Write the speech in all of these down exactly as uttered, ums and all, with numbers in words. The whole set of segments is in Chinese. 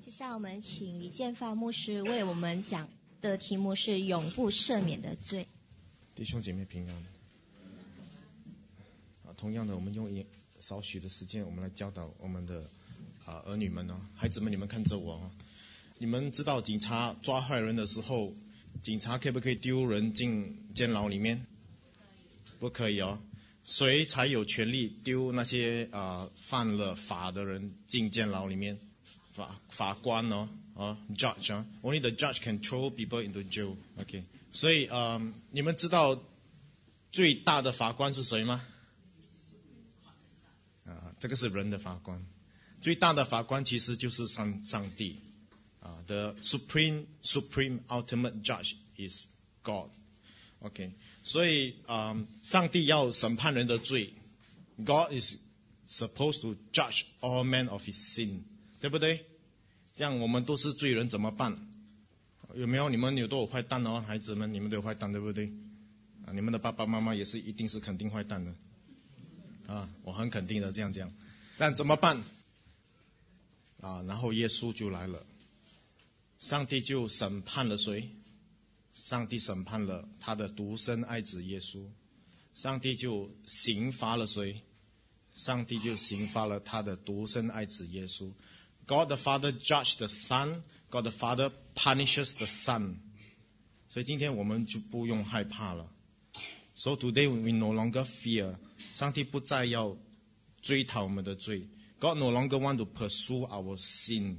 接下来我们请李建发牧师为我们讲的题目是永不赦免的罪。 弟兄姐妹平安。啊，同样的，我们用一少许的时间，我们来教导我们的啊儿女们哦，孩子们，你们看着我哦。你们知道警察抓坏人的时候，警察可不可以丢人进监牢里面？不可以哦。谁才有权利丢那些啊、呃、犯了法的人进监牢里面？法法官哦，啊 judge 啊 ，only the judge can throw people into jail。OK， 所以呃，你们知道最大的法官是谁吗？啊，这个是人的法官。最大的法官其实就是上上帝啊 ，the supreme supreme ultimate judge is God。OK， 所以啊、呃，上帝要审判人的罪 ，God is supposed to judge all men of his sin。对不对？这样我们都是罪人怎么办？有没有？你们有都有坏蛋哦，孩子们，你们都有坏蛋，对不对？啊，你们的爸爸妈妈也是一定是肯定坏蛋的啊，我很肯定的这样讲。但怎么办？啊，然后耶稣就来了，上帝就审判了谁？上帝审判了他的独生爱子耶稣，上帝就刑罚了谁？上帝就刑罚了他的独生爱子耶稣。God the Father judged the Son, God the Father punishes the Son. 所以今天我们就不用害怕了。So today we no longer fear. 上帝不再要追讨我们的罪。God no longer want to pursue our sin.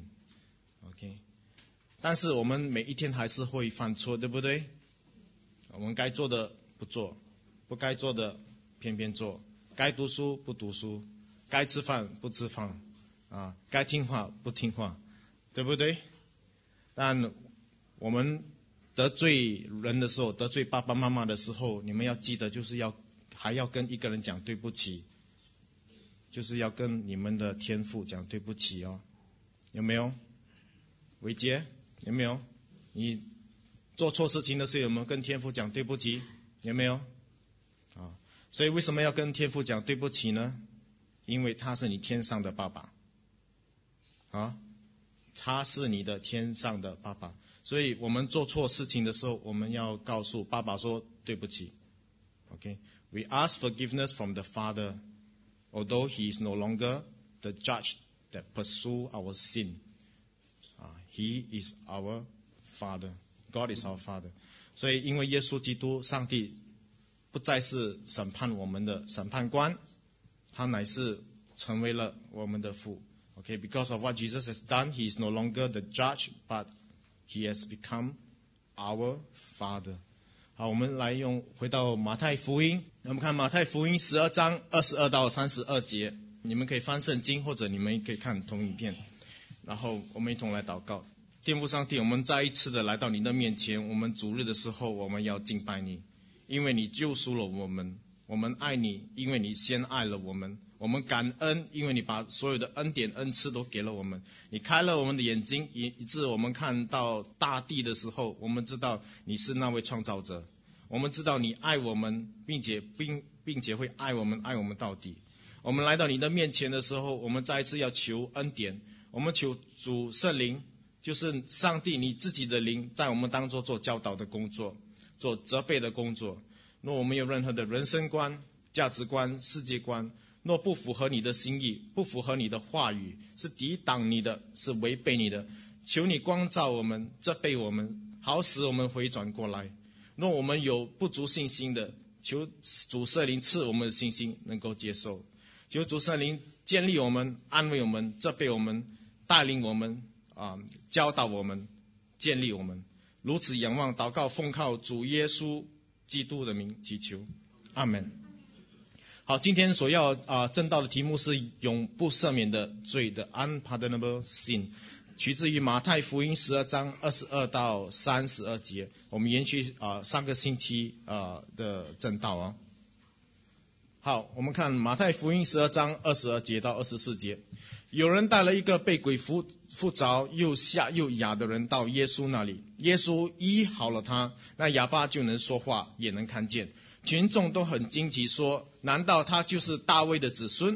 Okay? 但是我们每一天还是会犯错，对不对？我们该做的不做，不该做的偏偏做，该读书不读书，该吃饭不吃饭。啊，该听话不听话，对不对？但我们得罪人的时候，得罪爸爸妈妈的时候，你们要记得，就是要还要跟一个人讲对不起，就是要跟你们的天父讲对不起哦，有没有？伟杰，有没有？你做错事情的时候有没有跟天父讲对不起？有没有？啊，所以为什么要跟天父讲对不起呢？因为他是你天上的爸爸。啊，他是你的天上的爸爸，所以我们做错事情的时候，我们要告诉爸爸说对不起。Okay, we ask forgiveness from the Father, although he is no longer the judge that pursue our sin. Uh, he is our Father. God is our Father. 所以因为耶稣基督，上帝不再是审判我们的审判官，他乃是成为了我们的父。Okay, because of what Jesus has done, he is no longer the judge, but he has become our Father. 好，我们来用回到马太福音，我们看马太福音十二章二十二到三十二节，你们可以翻圣经，或者你们可以看同影片，然后我们一同来祷告。天父上帝，我们再一次的来到你的面前，我们主日的时候，我们要敬拜你，因为你救赎了我们。我们爱你，因为你先爱了我们。我们感恩，因为你把所有的恩典恩赐都给了我们。你开了我们的眼睛，以致我们看到大地的时候，我们知道你是那位创造者。我们知道你爱我们，并且并并且会爱我们，爱我们到底。我们来到你的面前的时候，我们再一次要求恩典。我们求主圣灵，就是上帝你自己的灵，在我们当中做教导的工作，做责备的工作。若我们有任何的人生观、价值观、世界观，若不符合你的心意，不符合你的话语，是抵挡你的，是违背你的，求你光照我们，责备我们，好使我们回转过来。若我们有不足信心的，求主圣灵赐我们的信心，能够接受。求主圣灵建立我们，安慰我们，责备我们，带领我们，啊，教导我们，建立我们。如此仰望祷告，奉靠主耶稣基督的名祈求，阿们。好，今天所要啊正道的题目是永不赦免的罪的 unpardonable sin， 取自于马太福音十二章二十二到三十二节。我们延续啊上个星期啊的正道啊。好，我们看马太福音十二章二十二节到二十四节。有人带了一个被鬼附附着又瞎又哑的人到耶稣那里，耶稣医好了他，那哑巴就能说话，也能看见。群众都很惊奇说，难道他就是大卫的子孙？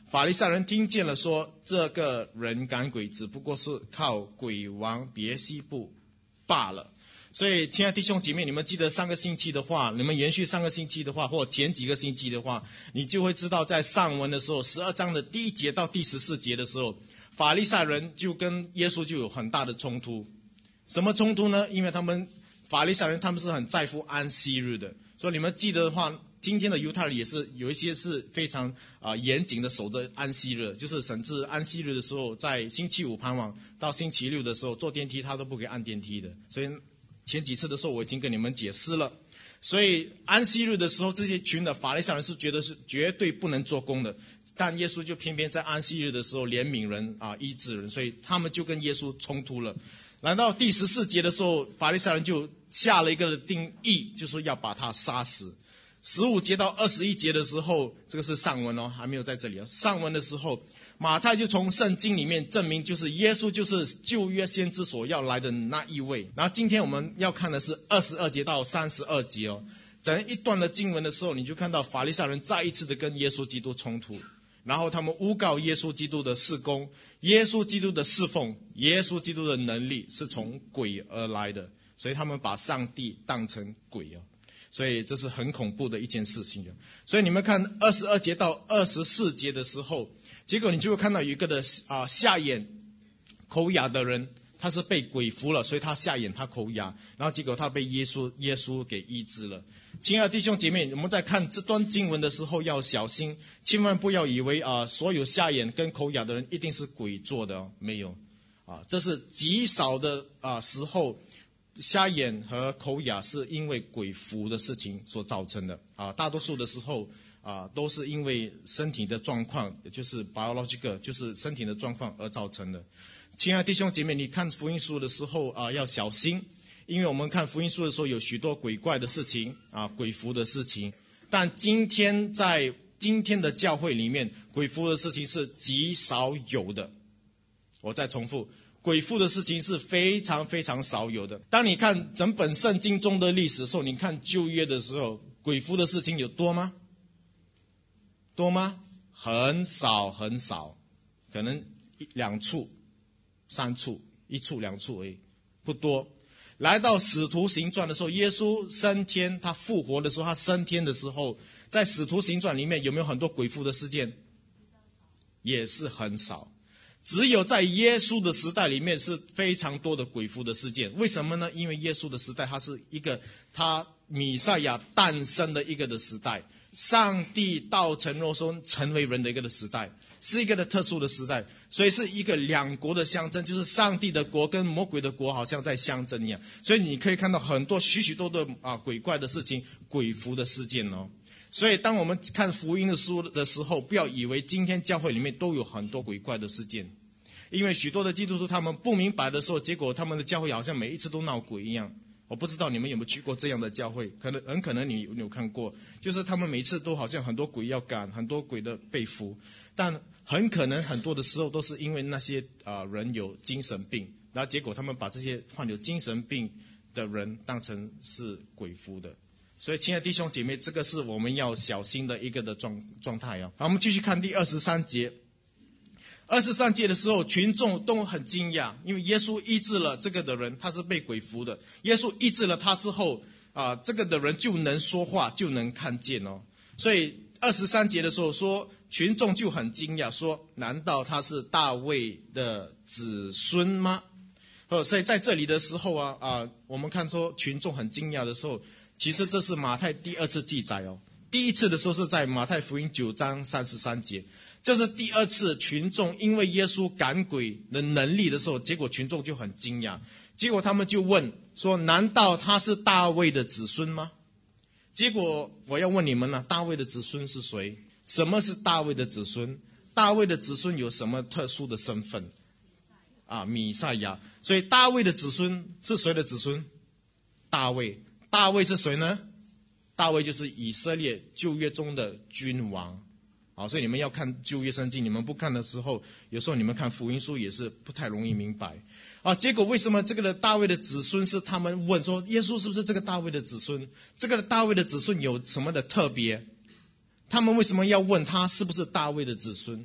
法利赛人听见了说，这个人赶鬼只不过是靠鬼王别西卜罢了。所以亲爱的弟兄姐妹，你们记得上个星期的话，你们延续上个星期的话，或前几个星期的话，你就会知道在上文的时候，十二章的第一节到第十四节的时候，法利赛人就跟耶稣就有很大的冲突。什么冲突呢？因为他们法利赛人他们是很在乎安息日的，所以你们记得的话，今天的犹太人也是有一些是非常啊、呃、严谨的守着安息日，就是甚至安息日的时候，在星期五傍晚到星期六的时候坐电梯他都不给按电梯的。所以前几次的时候我已经跟你们解释了，所以安息日的时候，这些群的法利赛人是觉得是绝对不能做工的，但耶稣就偏偏在安息日的时候怜悯人啊医治人，所以他们就跟耶稣冲突了。来到第十四节的时候，法利赛人就下了一个定义，就是要把他杀死。十五节到二十一节的时候，这个是上文哦，还没有在这里哦。上文的时候，马太就从圣经里面证明，就是耶稣就是旧约先知所要来的那一位。然后今天我们要看的是二十二节到三十二节哦。整一段的经文的时候，你就看到法利赛人再一次的跟耶稣基督冲突，然后他们诬告耶稣基督的事工，耶稣基督的侍奉，耶稣基督的能力是从鬼而来的，所以他们把上帝当成鬼哦。所以这是很恐怖的一件事情。所以你们看二十二节到二十四节的时候，结果你就会看到有一个的啊瞎眼口哑的人，他是被鬼附了，所以他瞎眼他口哑，然后结果他被耶稣耶稣给医治了。亲爱的弟兄姐妹，我们在看这段经文的时候要小心，千万不要以为啊所有瞎眼跟口哑的人一定是鬼做的哦，没有啊，这是极少的啊时候。瞎眼和口哑是因为鬼附的事情所造成的啊，大多数的时候啊都是因为身体的状况，也就是 biological， 就是身体的状况而造成的。亲爱的弟兄姐妹，你看福音书的时候啊要小心，因为我们看福音书的时候有许多鬼怪的事情啊，鬼附的事情，但今天在今天的教会里面，鬼附的事情是极少有的。我再重复。鬼附的事情是非常非常少有的。当你看整本圣经中的历史的时候，你看旧约的时候，鬼附的事情有多吗？多吗？很少很少，可能一两处、三处、一处两处而已，不多。来到使徒行传的时候，耶稣升天，他复活的时候，他升天的时候，在使徒行传里面有没有很多鬼附的事件？也是很少。只有在耶稣的时代里面是非常多的鬼附的事件。为什么呢？因为耶稣的时代它是一个他弥赛亚诞生的一个的时代，上帝道成肉身成为人的一个的时代，是一个的特殊的时代，所以是一个两国的象征，就是上帝的国跟魔鬼的国好像在相争一样。所以你可以看到很多许许多多的啊鬼怪的事情，鬼附的事件哦。所以当我们看福音的书的时候，不要以为今天教会里面都有很多鬼怪的事件，因为许多的基督徒他们不明白的时候，结果他们的教会好像每一次都闹鬼一样。我不知道你们有没有去过这样的教会，可能很可能你有看过，就是他们每次都好像很多鬼要赶，很多鬼的被附，但很可能很多的时候都是因为那些啊、呃、人有精神病，然后结果他们把这些患有精神病的人当成是鬼附的。所以亲爱的弟兄姐妹，这个是我们要小心的一个的状状态啊。好，我们继续看第二十三节。二十三节的时候，群众都很惊讶，因为耶稣医治了这个的人，他是被鬼附的。耶稣医治了他之后啊、呃，这个的人就能说话，就能看见哦。所以二十三节的时候说，群众就很惊讶，说难道他是大卫的子孙吗？哦，所以在这里的时候啊啊、呃，我们看说群众很惊讶的时候，其实这是马太第二次记载哦。第一次的时候是在马太福音九章三十三节，这是第二次群众因为耶稣赶鬼的能力的时候，结果群众就很惊讶，结果他们就问说，难道他是大卫的子孙吗？结果我要问你们了、啊，大卫的子孙是谁？什么是大卫的子孙？大卫的子孙有什么特殊的身份？啊，弥赛亚。所以大卫的子孙是谁的子孙？大卫。大卫是谁呢？大卫就是以色列旧约中的君王。好，所以你们要看旧约圣经，你们不看的时候，有时候你们看福音书也是不太容易明白啊。结果为什么这个的大卫的子孙是他们问说，耶稣是不是这个大卫的子孙？这个大卫的子孙有什么的特别？他们为什么要问他是不是大卫的子孙？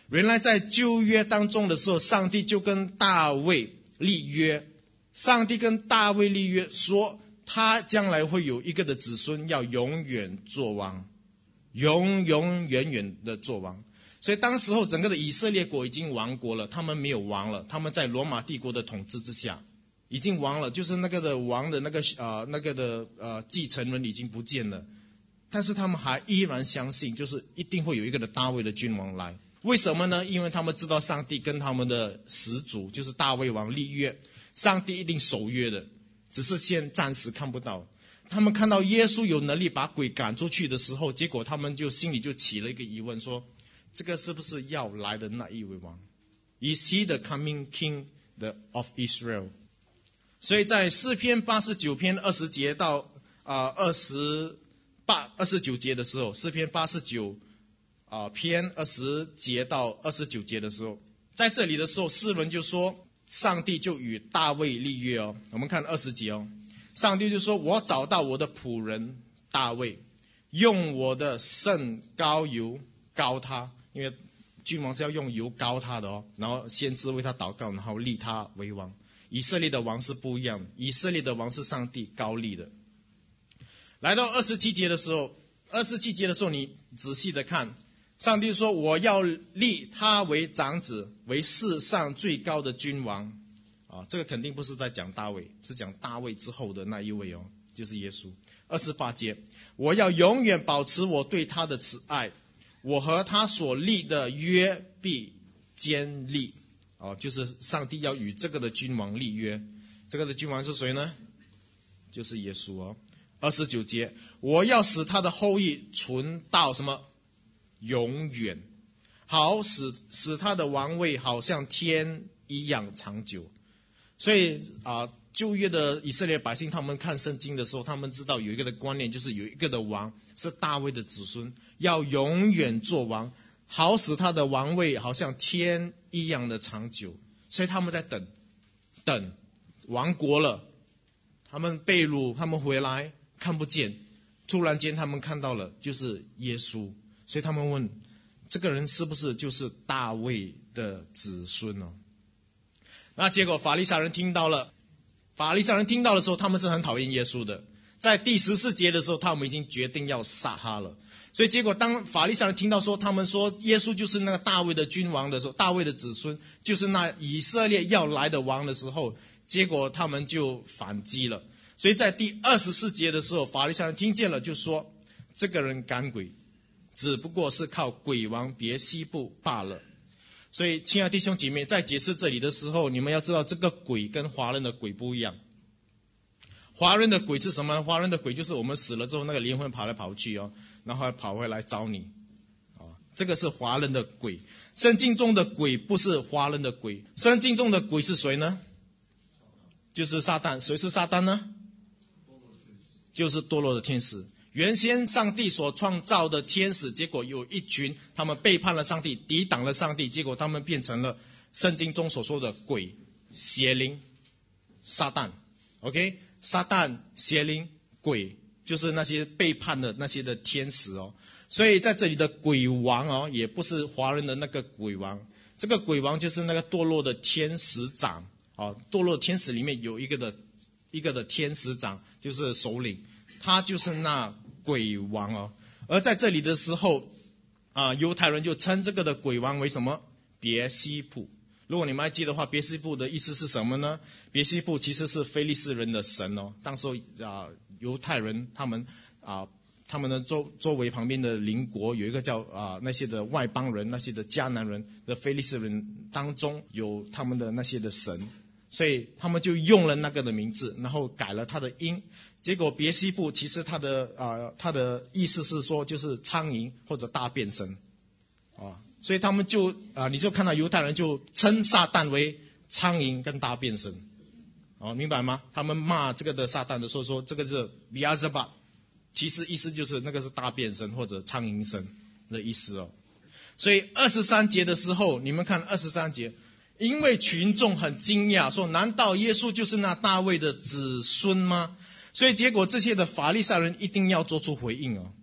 原来在旧约当中的时候，上帝就跟大卫立约，上帝跟大卫立约说，他将来会有一个的子孙要永远做王，永永远远的做王。所以当时候整个的以色列国已经亡国了，他们没有王了，他们在罗马帝国的统治之下已经亡了，就是那个的王的那个呃那个的呃继承人已经不见了，但是他们还依然相信，就是一定会有一个的大卫的君王来。为什么呢？因为他们知道上帝跟他们的始祖就是大卫王立约，上帝一定守约的，只是现暂时看不到。他们看到耶稣有能力把鬼赶出去的时候，结果他们就心里就起了一个疑问，说这个是不是要来的那一位王？ Is he the coming king the of Israel？ 所以在诗篇八十九篇二十节到啊二十八二十九节的时候，诗篇八十九啊篇二十节到二十九节的时候，在这里的时候，诗人就说上帝就与大卫立约哦。我们看二十节哦，上帝就说，我找到我的仆人大卫，用我的圣膏油膏他，因为君王是要用油膏他的哦，然后先知为他祷告，然后立他为王。以色列的王是不一样，以色列的王是上帝膏立的。来到二十七节的时候，二十七节的时候你仔细的看，上帝说，我要立他为长子，为世上最高的君王啊，这个肯定不是在讲大卫，是讲大卫之后的那一位哦，就是耶稣。二十八节，我要永远保持我对他的慈爱，我和他所立的约必坚立。哦，就是上帝要与这个的君王立约。这个的君王是谁呢？就是耶稣哦。二十九节，我要使他的后裔存到什么？永远，好使使他的王位好像天一样长久。所以啊，旧约的以色列百姓，他们看圣经的时候，他们知道有一个的观念，就是有一个的王是大卫的子孙，要永远做王，好使他的王位好像天一样的长久。所以他们在等，等亡国了，他们被掳，他们回来看不见，突然间他们看到了就是耶稣，所以他们问，这个人是不是就是大卫的子孙呢？那结果法利赛人听到了，法利赛人听到的时候，他们是很讨厌耶稣的。在第十四节的时候，他们已经决定要杀他了。所以结果当法利赛人听到说，他们说耶稣就是那个大卫的君王的时候，大卫的子孙就是那以色列要来的王的时候，结果他们就反击了。所以在第二十四节的时候，法利赛人听见了，就说这个人赶鬼，只不过是靠鬼王别西卜罢了。所以亲爱的弟兄姐妹，在解释这里的时候，你们要知道这个鬼跟华人的鬼不一样。华人的鬼是什么？华人的鬼就是我们死了之后那个灵魂跑来跑去哦，然后还跑回来找你啊，这个是华人的鬼。圣经中的鬼不是华人的鬼，圣经中的鬼是谁呢？就是撒旦。谁是撒旦呢？就是堕落的天使。原先上帝所创造的天使，结果有一群他们背叛了上帝，抵挡了上帝，结果他们变成了圣经中所说的鬼、邪灵、撒旦。 OK， 撒旦、邪灵、鬼就是那些背叛的那些的天使哦。所以在这里的鬼王哦，也不是华人的那个鬼王，这个鬼王就是那个堕落的天使长哦。堕落天使里面有一个的一个的天使长，就是首领，他就是那鬼王哦。而在这里的时候啊，犹太人就称这个的鬼王为什么？别西卜。如果你们还记得的话，别西卜的意思是什么呢？别西卜其实是非利士人的神哦。当时啊，犹太人他们啊，他们的周周围旁边的邻国有一个叫啊那些的外邦人，那些的迦南人的非利士人当中有他们的那些的神，所以他们就用了那个的名字，然后改了他的音。结果别西卜其实他的啊他的意思是说就是苍蝇或者大便神啊。所以他们就啊，你就看到犹太人就称撒旦为苍蝇跟大便神，哦，明白吗？他们骂这个的撒旦的时候说这个是 Beelzebub， 其实意思就是那个是大便神或者苍蝇神的意思哦。所以二十三节的时候，你们看二十三节，因为群众很惊讶，说难道耶稣就是那大卫的子孙吗？所以结果这些的法利赛人一定要做出回应哦。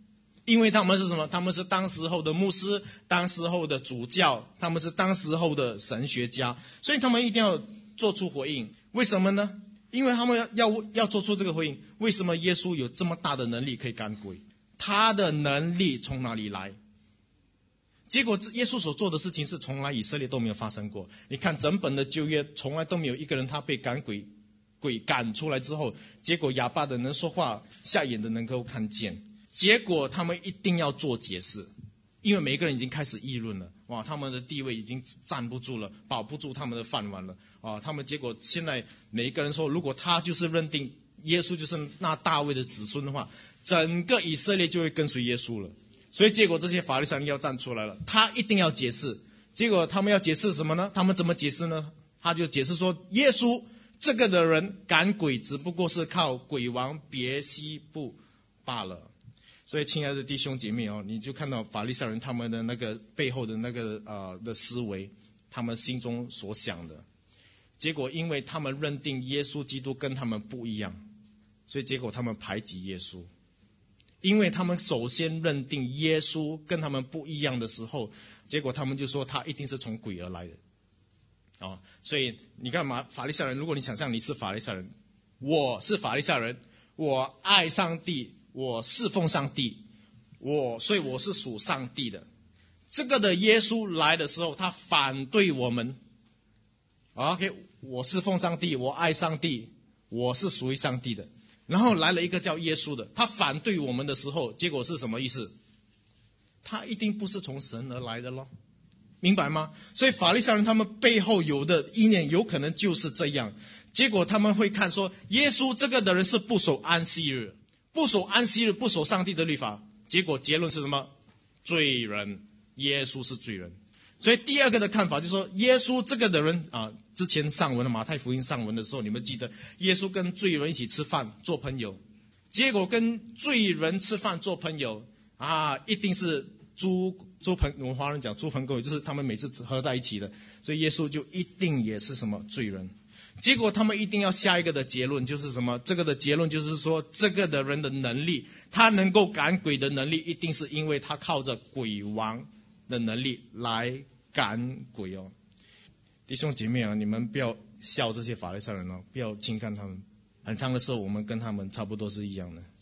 因为他们是什么？他们是当时候的牧师，当时候的主教，他们是当时候的神学家，所以他们一定要做出回应。为什么呢？因为他们要要要做出这个回应。为什么耶稣有这么大的能力可以赶鬼？他的能力从哪里来？结果耶稣所做的事情是从来以色列都没有发生过。你看整本的旧约，从来都没有一个人他被赶鬼鬼赶出来之后，结果哑巴的能说话，瞎眼的能够看见。结果他们一定要做解释，因为每个人已经开始议论了，哇，他们的地位已经站不住了，保不住他们的饭碗了啊！他们结果现在每一个人说，如果他就是认定耶稣就是那大卫的子孙的话，整个以色列就会跟随耶稣了。所以结果这些法利赛人要站出来了，他一定要解释。结果他们要解释什么呢？他们怎么解释呢？他就解释说，耶稣这个的人赶鬼只不过是靠鬼王别西卜罢了。所以亲爱的弟兄姐妹哦，你就看到法利赛人他们的那个背后的那个呃的思维，他们心中所想的。结果因为他们认定耶稣基督跟他们不一样，所以结果他们排挤耶稣。因为他们首先认定耶稣跟他们不一样的时候，结果他们就说他一定是从鬼而来的。哦，所以你看嘛，法利赛人，如果你想象你是法利赛人，我是法利赛人，我爱上帝，我侍奉上帝，我所以我是属上帝的。这个的耶稣来的时候，他反对我们。OK， 我侍奉上帝，我爱上帝，我是属于上帝的。然后来了一个叫耶稣的，他反对我们的时候，结果是什么意思？他一定不是从神而来的咯，明白吗？所以法利赛人他们背后有的意念有可能就是这样。结果他们会看说，耶稣这个的人是不守安息日，不守安息日，不守上帝的律法。结果结论是什么？罪人，耶稣是罪人。所以第二个的看法就是说，耶稣这个的人啊，之前上文的马太福音上文的时候，你们记得耶稣跟罪人一起吃饭做朋友，结果跟罪人吃饭做朋友啊，一定是猪猪朋，我们华人讲猪朋狗友，就是他们每次合在一起的，所以耶稣就一定也是什么罪人。结果他们一定要下一个的结论，就是什么？这个的结论就是说，这个的人的能力，他能够赶鬼的能力，一定是因为他靠着鬼王的能力来赶鬼哦。弟兄姐妹啊，你们不要笑这些法利赛人哦，不要轻看他们。很长的时候，我们跟他们差不多是一样的。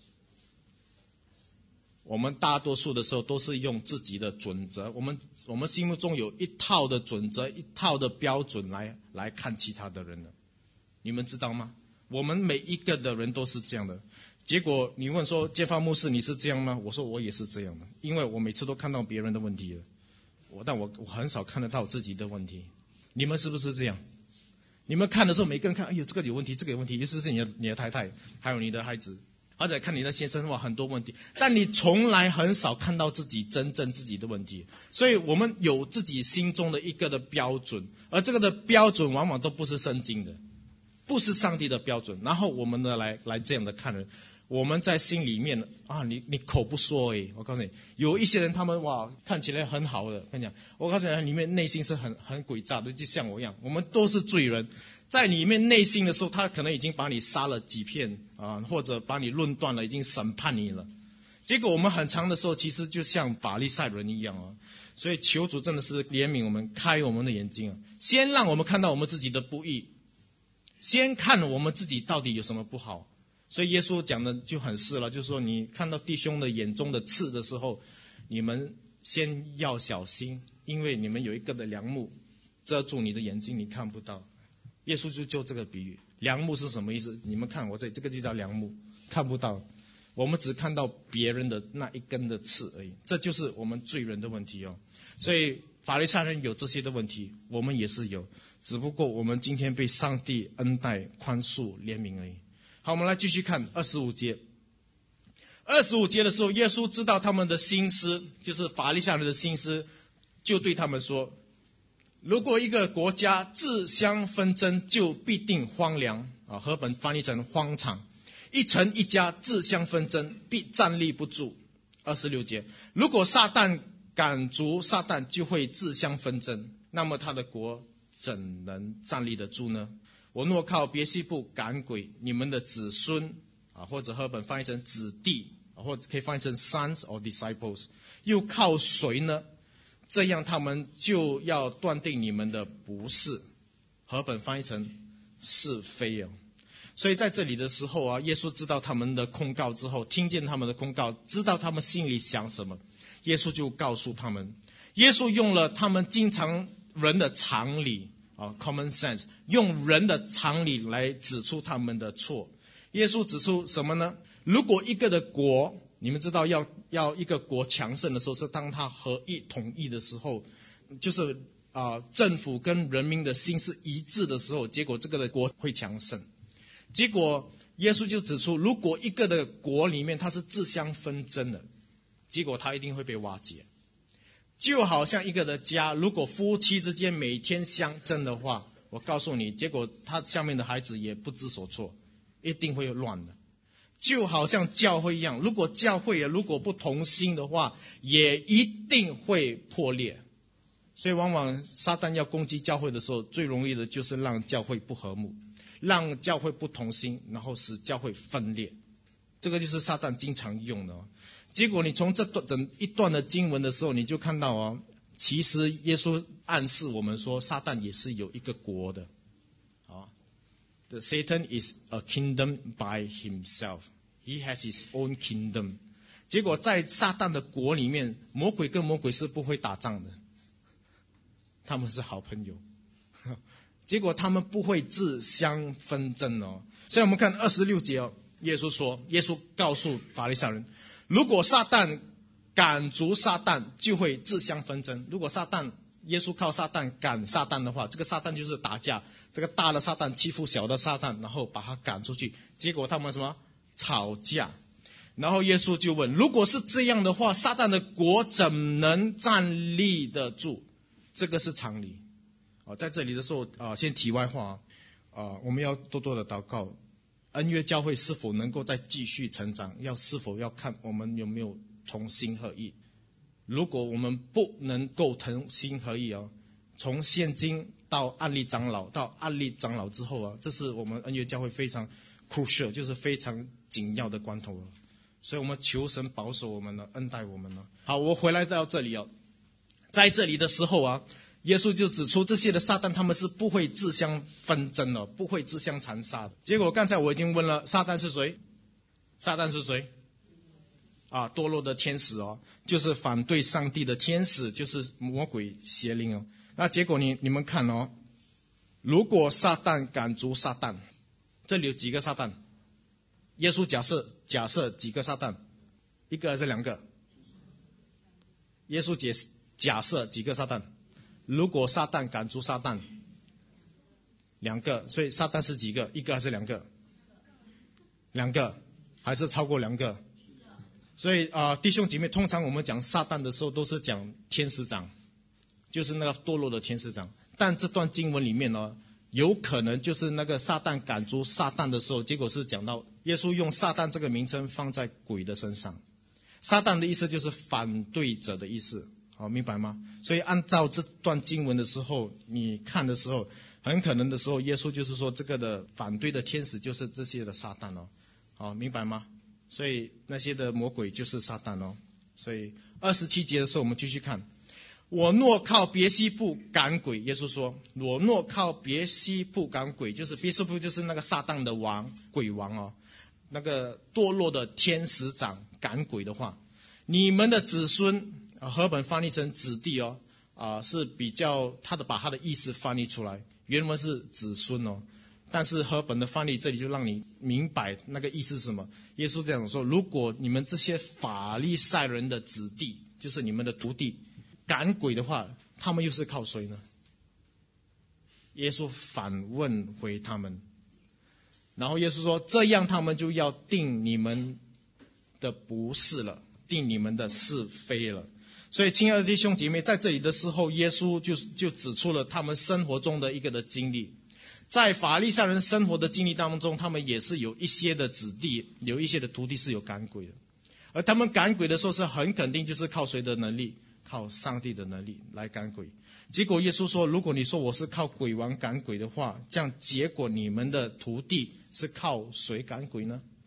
我们大多数的时候都是用自己的准则，我们我们心目中有一套的准则，一套的标准来来看其他的人的。你们知道吗？我们每一个的人都是这样的。结果你问说，揭发牧师你是这样吗？我说我也是这样的，因为我每次都看到别人的问题了，我但我我很少看得到自己的问题。你们是不是这样？你们看的时候，每个人看，哎呦这个有问题，这个有问题，尤其是你的你的太太，还有你的孩子，或者看你的先生，哇很多问题，但你从来很少看到自己真正自己的问题。所以我们有自己心中的一个的标准，而这个的标准往往都不是圣经的，不是上帝的标准。然后我们呢来来这样的看人，我们在心里面啊，你你口不说诶，我告诉你，有一些人他们哇看起来很好的，跟你讲，我告诉你，里面内心是很很诡诈的，就像我一样，我们都是罪人。在里面内心的时候，他可能已经把你杀了几片啊，或者把你论断了，已经审判你了。结果我们很长的时候，其实就像法利赛人一样啊。所以求主真的是怜悯我们，开我们的眼睛啊，先让我们看到我们自己的不义，先看我们自己到底有什么不好。所以耶稣讲的就很是了，就是说你看到弟兄的眼中的刺的时候，你们先要小心，因为你们有一个的梁木遮住你的眼睛，你看不到。耶稣就就这个比喻，梁木是什么意思？你们看我这这个就叫梁木，看不到，我们只看到别人的那一根的刺而已，这就是我们罪人的问题哦。所以法利赛人有这些的问题，我们也是有，只不过我们今天被上帝恩待、宽恕、怜悯而已。好，我们来继续看二十五节。二十五节的时候，耶稣知道他们的心思，就是法利赛人的心思，就对他们说，如果一个国家自相纷争，就必定荒凉啊，和本翻译成荒场。一城一家自相纷争，必站立不住。二十六节，如果撒旦赶逐撒旦，就会自相纷争，那么他的国怎能站立得住呢？我若靠别西卜赶鬼，你们的子孙啊，或者和本翻译成子弟或者可以翻译成 sons or disciples， 又靠谁呢？这样他们就要断定你们的不是，和本翻译成是非哦。所以在这里的时候啊，耶稣知道他们的控告之后，听见他们的控告，知道他们心里想什么，耶稣就告诉他们，耶稣用了他们经常人的常理啊 common sense， 用人的常理来指出他们的错。耶稣指出什么呢？如果一个的国，你们知道要要一个国强盛的时候，是当他合一统一的时候，就是啊、呃、政府跟人民的心是一致的时候，结果这个的国会强盛。结果耶稣就指出，如果一个的国里面它是自相纷争的，结果它一定会被瓦解。就好像一个的家，如果夫妻之间每天相争的话，我告诉你，结果他下面的孩子也不知所措，一定会乱的。就好像教会一样，如果教会如果不同心的话，也一定会破裂。所以往往撒旦要攻击教会的时候，最容易的就是让教会不和睦，让教会不同心，然后使教会分裂。这个就是撒旦经常用的哦。结果你从这段整一段的经文的时候，你就看到哦，其实耶稣暗示我们说，撒旦也是有一个国的。啊 The Satan is a kingdom by himself. He has his own kingdom. 结果在撒旦的国里面，魔鬼跟魔鬼是不会打仗的，他们是好朋友。结果他们不会自相纷争哦。所以我们看二十六节哦，耶稣说，耶稣告诉法利赛人，如果撒旦赶逐撒旦，就会自相纷争。如果撒旦耶稣靠撒旦赶撒旦的话，这个撒旦就是打架，这个大的撒旦欺负小的撒旦，然后把他赶出去，结果他们什么吵架。然后耶稣就问，如果是这样的话，撒旦的国怎能站立得住？这个是常理。在这里的时候啊，先题外话啊，我们要多多的祷告，恩约教会是否能够再继续成长，要是否要看我们有没有同心合意。如果我们不能够同心合意啊，从现今到安利长老到安利长老之后啊，这是我们恩约教会非常 crucial， 就是非常紧要的关头了。所以我们求神保守我们呢，恩待我们呢。好，我回来到这里啊，在这里的时候啊，耶稣就指出这些的撒旦他们是不会自相纷争的，不会自相残杀的。结果刚才我已经问了，撒旦是谁？撒旦是谁？啊，堕落的天使哦，就是反对上帝的天使，就是魔鬼邪灵哦。那结果你你们看哦，如果撒旦赶逐撒旦，这里有几个撒旦？耶稣假设假设几个撒旦？一个还是两个？耶稣解假设几个撒旦？如果撒旦赶逐撒旦，两个，所以撒旦是几个？一个还是两个？两个，还是超过两个？所以啊、呃，弟兄姐妹，通常我们讲撒旦的时候，都是讲天使长，就是那个堕落的天使长。但这段经文里面呢，有可能就是那个撒旦赶逐撒旦的时候，结果是讲到耶稣用撒旦这个名称放在鬼的身上。撒旦的意思就是反对者的意思。好，明白吗？所以按照这段经文的时候，你看的时候，很可能的时候，耶稣就是说这个的反对的天使就是这些的撒旦哦。好，明白吗？所以那些的魔鬼就是撒旦哦。所以二十七节的时候，我们继续看，我若靠别西卜赶鬼，耶稣说，我若靠别西卜赶鬼，就是别西卜就是那个撒旦的王，鬼王哦，那个堕落的天使长赶鬼的话，你们的子孙。啊，和本翻译成子弟哦，啊是比较他的把他的意思翻译出来，原文是子孙哦，但是和本的翻译这里就让你明白那个意思是什么。耶稣这样说，如果你们这些法利赛人的子弟，就是你们的徒弟赶鬼的话，他们又是靠谁呢？耶稣反问回他们，然后耶稣说，这样他们就要定你们的不是了，定你们的是非了。所以亲爱的弟兄姐妹，在这里的时候，耶稣就就指出了他们生活中的一个的经历。在法利赛人生活的经历当中，他们也是有一些的子弟，有一些的徒弟是有赶鬼的。而他们赶鬼的时候是很肯定就是靠谁的能力？靠上帝的能力来赶鬼。结果耶稣说，如果你说我是靠鬼王赶鬼的话，这样结果你们的徒弟是靠谁赶鬼呢？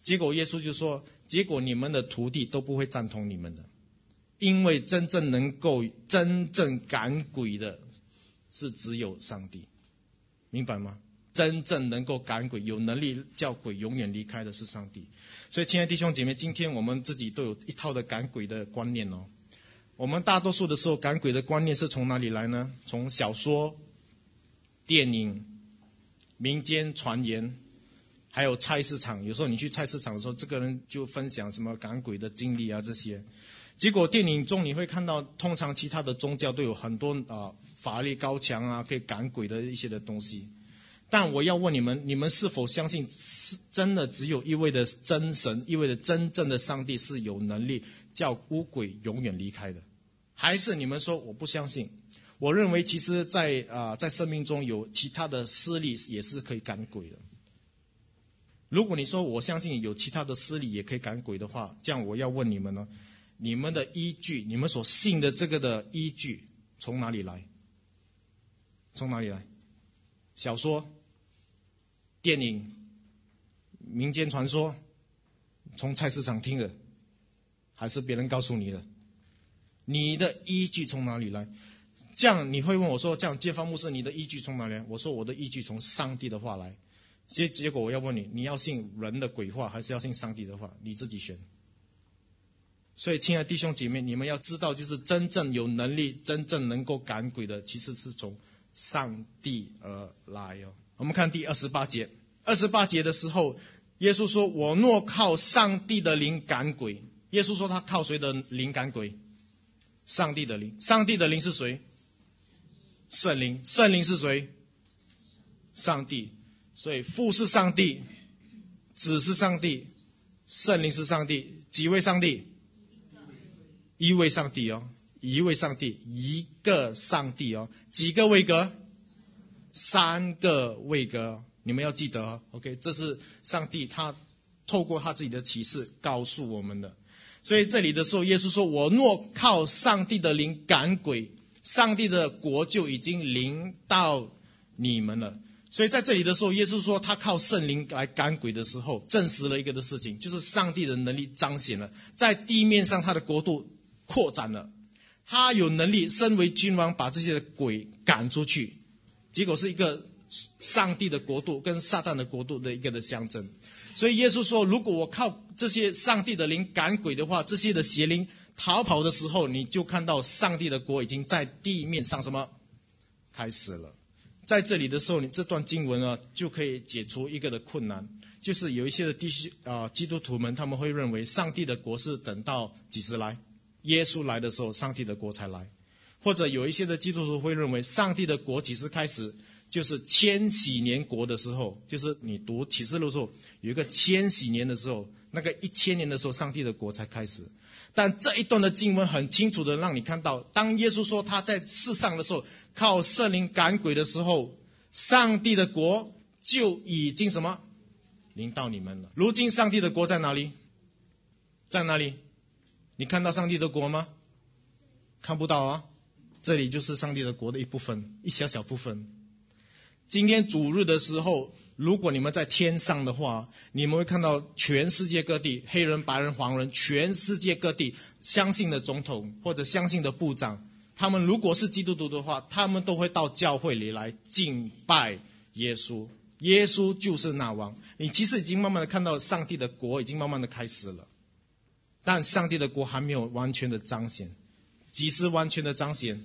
结果耶稣就说，结果你们的徒弟都不会赞同你们的，因为真正能够真正赶鬼的是只有上帝，明白吗？真正能够赶鬼，有能力叫鬼永远离开的是上帝。所以亲爱的弟兄姐妹，今天我们自己都有一套的赶鬼的观念哦。我们大多数的时候赶鬼的观念是从哪里来呢？从小说、电影、民间传言，还有菜市场。有时候你去菜市场的时候，这个人就分享什么赶鬼的经历啊这些。结果电影中你会看到，通常其他的宗教都有很多啊、呃、法力高强啊，可以赶鬼的一些的东西。但我要问你们，你们是否相信是真的只有一位的真神，一位的真正的上帝是有能力叫污鬼永远离开的？还是你们说我不相信？我认为其实在啊、呃、在生命中有其他的势力也是可以赶鬼的。如果你说我相信有其他的势力也可以赶鬼的话，这样我要问你们呢，你们的依据，你们所信的这个的依据从哪里来？从哪里来？小说、电影、民间传说，从菜市场听的，还是别人告诉你的？你的依据从哪里来？这样你会问我说，这样揭发牧师，你的依据从哪里来？我说我的依据从上帝的话来。结结果我要问你，你要信人的鬼话，还是要信上帝的话？你自己选。所以亲爱的弟兄姐妹，你们要知道，就是真正有能力、真正能够赶鬼的，其实是从上帝而来哦。我们看第二十八节，二十八节的时候，耶稣说：“我若靠上帝的灵赶鬼。”耶稣说他靠谁的灵赶鬼？上帝的灵。上帝的灵是谁？圣灵。圣灵是谁？上帝。所以父是上帝，子是上帝，圣灵是上帝。几位上帝？一位上帝哦，一位上帝，一个上帝哦。几个位格？三个位格，你们要记得哦。OK， 这是上帝他透过他自己的启示告诉我们的。所以这里的时候，耶稣说：“我若靠上帝的灵赶鬼，上帝的国就已经临到你们了。”所以在这里的时候，耶稣说他靠圣灵来赶鬼的时候，证实了一个的事情，就是上帝的能力彰显了，在地面上他的国度扩展了，他有能力身为君王把这些鬼赶出去。结果是一个上帝的国度跟撒旦的国度的一个的象征。所以耶稣说，如果我靠这些上帝的灵赶鬼的话，这些的邪灵逃跑的时候，你就看到上帝的国已经在地面上什么开始了。在这里的时候，你这段经文呢就可以解除一个的困难，就是有一些的弟兄啊基督徒们，他们会认为上帝的国是等到几时来？耶稣来的时候，上帝的国才来。或者有一些的基督徒会认为，上帝的国几时开始？就是千禧年国的时候，就是你读启示录的时候，有一个千禧年的时候，那个一千年的时候，上帝的国才开始。但这一段的经文很清楚的让你看到，当耶稣说他在世上的时候，靠圣灵赶鬼的时候，上帝的国就已经什么临到你们了。如今上帝的国在哪里？在哪里？你看到上帝的国吗？看不到啊。这里就是上帝的国的一部分，一小小部分。今天主日的时候，如果你们在天上的话，你们会看到全世界各地，黑人、白人、黄人，全世界各地相信的总统或者相信的部长，他们如果是基督徒的话，他们都会到教会里来敬拜耶稣。耶稣就是那王。你其实已经慢慢的看到上帝的国已经慢慢的开始了，但上帝的国还没有完全的彰显。几时完全的彰显？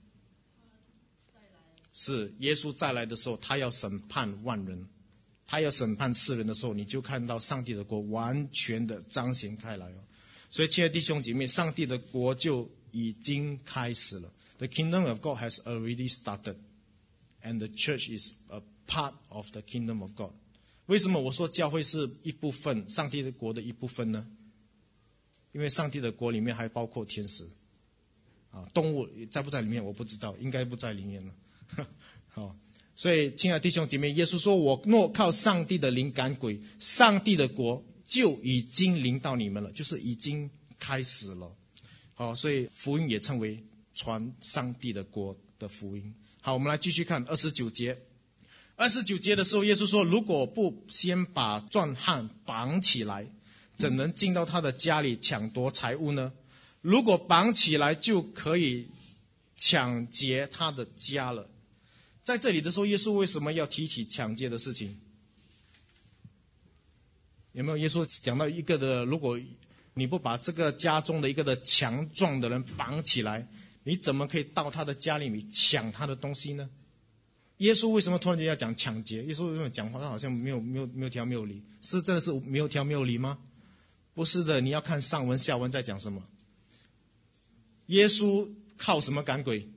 是耶稣再来的时候，他要审判万人，他要审判世人的时候，你就看到上帝的国完全的彰显开来哦。所以亲爱的弟兄姐妹，上帝的国就已经开始了。The kingdom of God has already started, and the church is a part of the kingdom of God. 为什么我说教会是一部分，上帝的国的一部分呢？因为上帝的国里面还包括天使啊，动物在不在里面我不知道，应该不在里面了。好，所以亲爱的弟兄姐妹，耶稣说，我若靠上帝的灵赶鬼，上帝的国就已经临到你们了，就是已经开始了。好，所以福音也称为传上帝的国的福音。好，我们来继续看二十九节。 二十九节的时候，耶稣说，如果不先把壮汉绑起来，怎能进到他的家里抢夺财物呢？如果绑起来，就可以抢劫他的家了。在这里的时候，耶稣为什么要提起抢劫的事情？有没有？耶稣讲到一个的，如果你不把这个家中的一个的强壮的人绑起来，你怎么可以到他的家里面抢他的东西呢？耶稣为什么突然间要讲抢劫？耶稣为什么讲话他好像没有没有没有条没有理？是真的是没有条没有理吗？不是的，你要看上文下文在讲什么。耶稣靠什么赶鬼？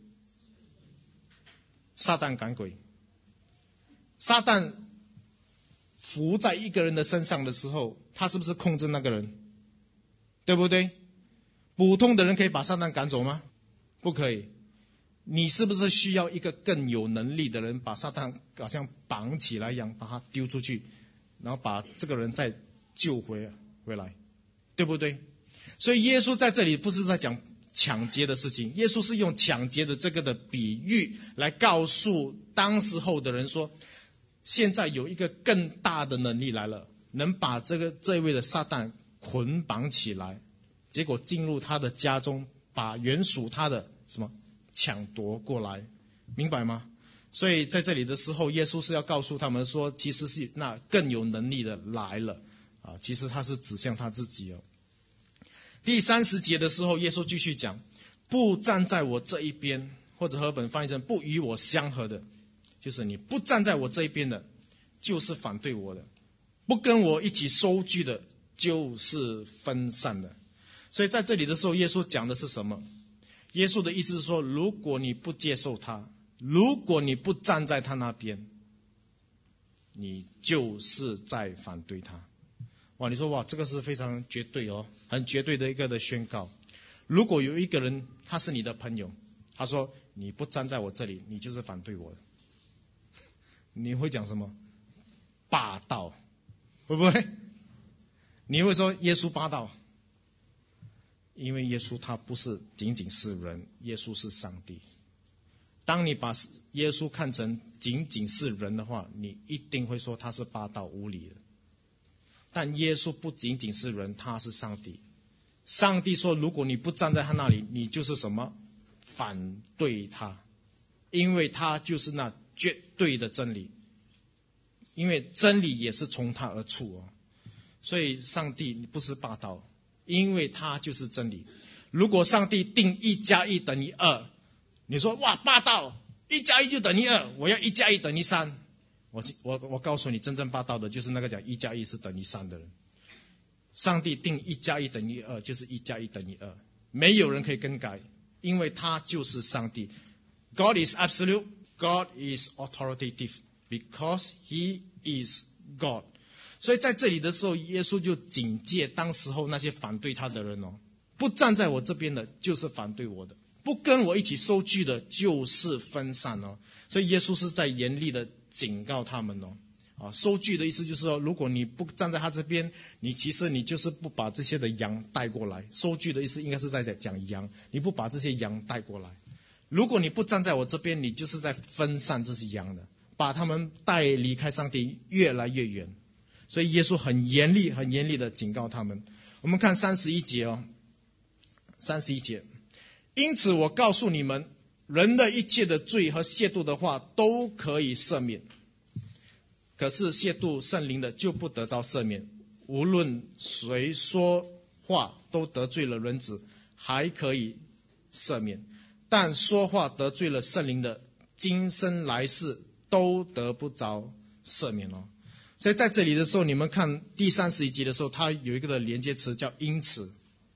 撒旦赶鬼。撒旦伏在一个人的身上的时候，他是不是控制那个人？对不对？普通的人可以把撒旦赶走吗？不可以。你是不是需要一个更有能力的人，把撒旦好像绑起来一样，把他丢出去，然后把这个人再救回回来，对不对？所以耶稣在这里不是在讲抢劫的事情，耶稣是用抢劫的这个的比喻来告诉当时候的人说，现在有一个更大的能力来了，能把这个这位的撒旦捆绑起来，结果进入他的家中，把原属他的什么抢夺过来，明白吗？所以在这里的时候，耶稣是要告诉他们说，其实是那更有能力的来了啊，其实他是指向他自己哦。第三十节的时候，耶稣继续讲，不站在我这一边，或者和本翻译成不与我相合的，就是你不站在我这一边的，就是反对我的；不跟我一起收据的，就是分散的。所以在这里的时候，耶稣讲的是什么？耶稣的意思是说，如果你不接受他，如果你不站在他那边，你就是在反对他。哇，你说哇，这个是非常绝对哦，很绝对的一个的宣告。如果有一个人他是你的朋友，他说你不站在我这里，你就是反对我的，你会讲什么？霸道，会不会？你会说耶稣霸道？因为耶稣他不是仅仅是人，耶稣是上帝。当你把耶稣看成仅仅是人的话，你一定会说他是霸道无理的。但耶稣不仅仅是人，他是上帝。上帝说，如果你不站在他那里，你就是什么？反对他，因为他就是那绝对的真理，因为真理也是从他而出哦。所以上帝不是霸道，因为他就是真理。如果上帝定一加一等于二，你说哇霸道，一加一就等于二，我要一加一等于三。我我我告诉你，真正霸道的就是那个讲一加一是等于三的人。上帝定一加一等于二，就是一加一等于二，没有人可以更改，因为他就是上帝。God is absolute, God is authoritative, because He is God。所以在这里的时候，耶稣就警戒当时候那些反对他的人哦，不站在我这边的，就是反对我的；不跟我一起收据的，就是分散哦。所以耶稣是在严厉的警告他们哦。啊，收据的意思就是说，如果你不站在他这边，你其实你就是不把这些的羊带过来。收据的意思应该是在讲羊，你不把这些羊带过来。如果你不站在我这边，你就是在分散这些羊的，把他们带离开上帝越来越远。所以耶稣很严厉很严厉的警告他们。我们看三十一节哦，三十一节，因此我告诉你们，人的一切的罪和亵渎的话都可以赦免，可是亵渎圣灵的就不得着赦免。无论谁说话都得罪了人子，还可以赦免，但说话得罪了圣灵的，今生来世都得不着赦免哦。所以在这里的时候，你们看第三十一节的时候，它有一个的连接词叫因此。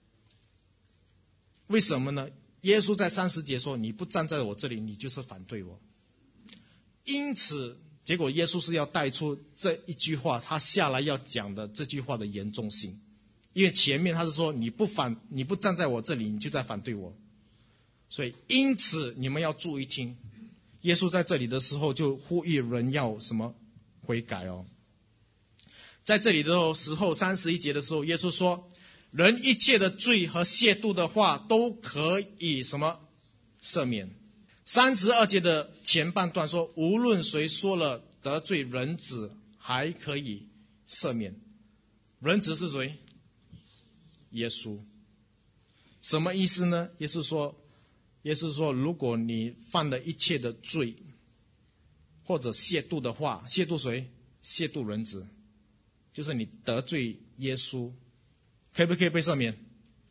为什么呢？耶稣在三十节说，你不站在我这里，你就是反对我。因此，结果耶稣是要带出这一句话，他下来要讲的这句话的严重性。因为前面他是说，你不反，你不站在我这里，你就在反对我。所以因此你们要注意听，耶稣在这里的时候就呼吁人要什么？悔改哦。在这里的时候，三十一节的时候，耶稣说，人一切的罪和亵渎的话都可以什么？赦免。三十二节的前半段说，无论谁说了得罪人子还可以赦免。人子是谁？耶稣。什么意思呢？耶稣说，耶稣说，如果你犯了一切的罪，或者亵渎的话，亵渎谁？亵渎人子，就是你得罪耶稣，可以不可以被赦免？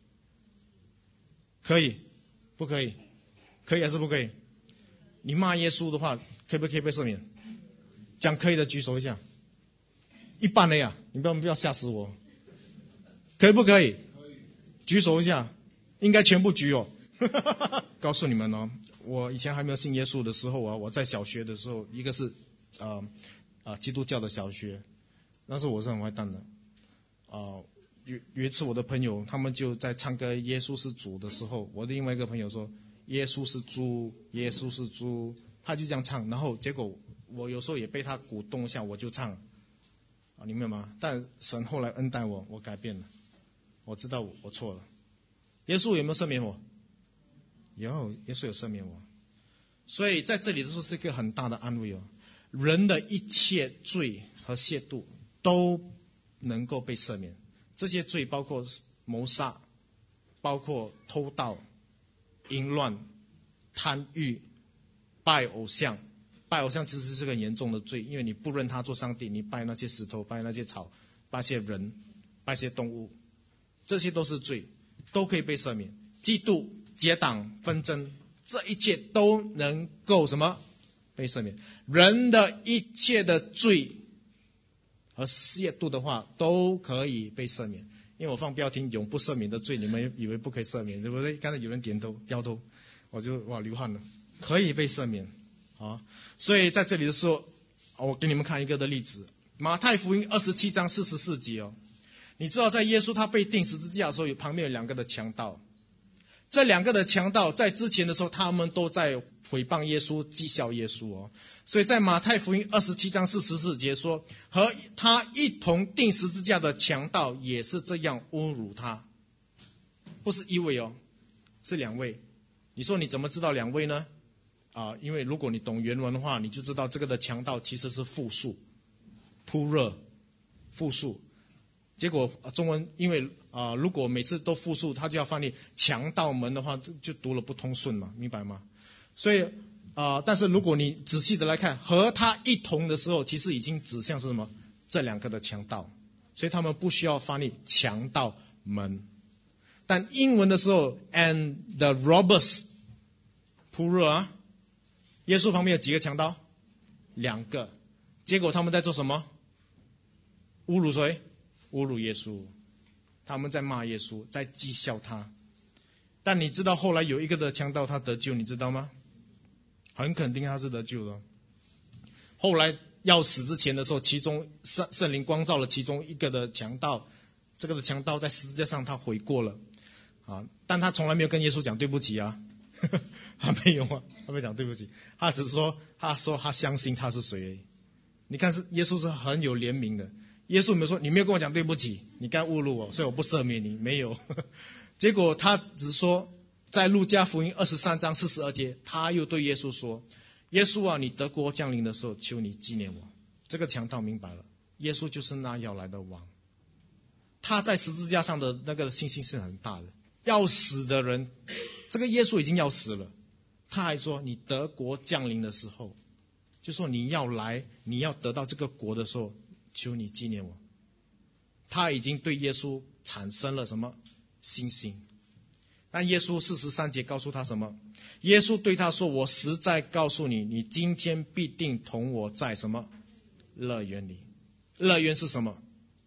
可以，不可以？可以还是不可以？你骂耶稣的话，可以不可以被赦免？讲可以的举手一下。一半的呀，你不要不要吓死我。可以不可以？举手一下，应该全部举哦。告诉你们哦，我以前还没有信耶稣的时候啊，我在小学的时候，一个是呃呃基督教的小学，那时候我是很坏蛋的。啊、呃，有有一次我的朋友他们就在唱歌耶稣是主的时候，我的另外一个朋友说耶稣是猪，耶稣是猪，他就这样唱，然后结果我有时候也被他鼓动一下，我就唱啊，你明白吗？但神后来恩待我，我改变了，我知道我我错了。耶稣有没有赦免我？有，耶稣有赦免我。所以在这里的时候是一个很大的安慰哦，人的一切罪和亵渎都能够被赦免。这些罪包括谋杀，包括偷盗、淫乱、贪欲、拜偶像。拜偶像其实是个很严重的罪，因为你不认他做上帝，你拜那些石头，拜那些草，拜些人，拜些动物，这些都是罪，都可以被赦免。嫉妒、结党、纷争，这一切都能够什么被赦免。人的一切的罪和亵渎的话都可以被赦免。因为我放标题永不赦免的罪，你们以为不可以赦免，对不对？刚才有人点头摇头，我就哇流汗了。可以被赦免啊！所以在这里的时候，我给你们看一个的例子，马太福音二十七章四十四节哦。你知道在耶稣他被钉十字架的时候，有旁边有两个的强盗。这两个的强盗在之前的时候，他们都在诽谤耶稣、讥笑耶稣哦。所以在马太福音二十七章四十四节说，和他一同钉十字架的强盗也是这样侮辱他。不是一位哦，是两位。你说你怎么知道两位呢？啊，因为如果你懂原文的话，你就知道这个的强盗其实是复数，扑热，复数。结果中文因为啊、呃，如果每次都复数，他就要翻译强盗们的话，就读了不通顺嘛，明白吗？所以啊、呃，但是如果你仔细的来看，和他一同的时候，其实已经指向是什么？这两个的强盗，所以他们不需要翻译强盗们。但英文的时候 ，and the robbers， 扑热啊，耶稣旁边有几个强盗？两个。结果他们在做什么？侮辱谁？侮辱耶稣，他们在骂耶稣，在讥笑他。但你知道后来有一个的强盗他得救，你知道吗？很肯定他是得救的。后来要死之前的时候，其中圣圣灵光照了其中一个的强盗，这个的强盗在十字架上他悔过了啊，但他从来没有跟耶稣讲对不起啊，他没有啊，他没有讲对不起，他只是说他说他相信他是谁而已。你看是耶稣是很有怜悯的。耶稣没有说你没有跟我讲对不起，你刚侮辱我，所以我不赦免你，没有。结果他只说在路加福音二十三章四十二节，他又对耶稣说，耶稣啊，你得国降临的时候，求你纪念我。这个强盗明白了，耶稣就是那要来的王。他在十字架上的那个信心是很大的，要死的人，这个耶稣已经要死了，他还说你得国降临的时候，就说你要来，你要得到这个国的时候，求你纪念我。他已经对耶稣产生了什么信心？但耶稣四十三节告诉他什么？耶稣对他说，我实在告诉你，你今天必定同我在什么乐园里。乐园是什么？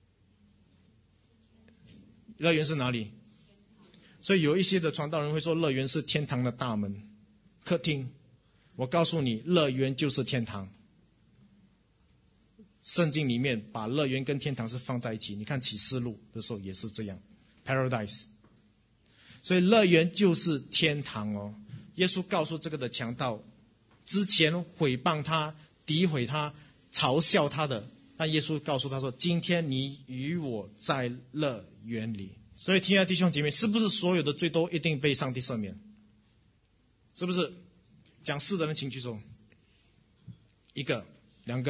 乐园是哪里？所以有一些的传道人会说乐园是天堂的大门客厅。我告诉你，乐园就是天堂。圣经里面把乐园跟天堂是放在一起，你看启示录的时候也是这样 Paradise。 所以乐园就是天堂哦。耶稣告诉这个的强盗，之前毁谤他、诋毁他、嘲笑他的，但耶稣告诉他说，今天你与我在乐园里。所以亲爱的弟兄姐妹，是不是所有的罪都一定被上帝赦免？是不是？讲是的人请举手。一个、两个、